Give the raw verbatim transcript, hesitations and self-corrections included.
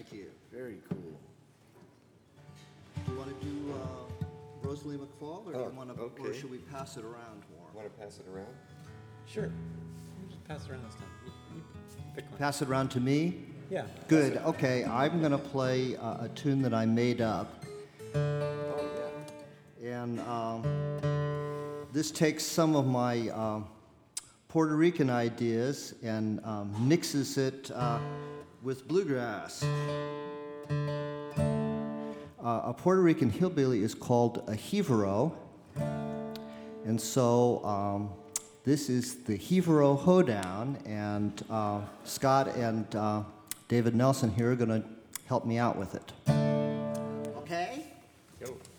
Thank you. Very cool. Do you want to do uh, Rosalie McFall, or do Oh, you want to, okay. or should we pass it around more? Want to pass it around? Sure. You just pass it around this time. You, you pick one. Pass it around to me? Yeah. Good. Okay, I'm going to play uh, a tune that I made up. Oh, yeah. And um, this takes some of my um, Puerto Rican ideas and um, mixes it uh, with bluegrass. Uh, a Puerto Rican hillbilly is called a jivaro. And so um, this is the Jivaro Hoedown, and uh, Scott and uh, David Nelson here are going to help me out with it. Okay? Go.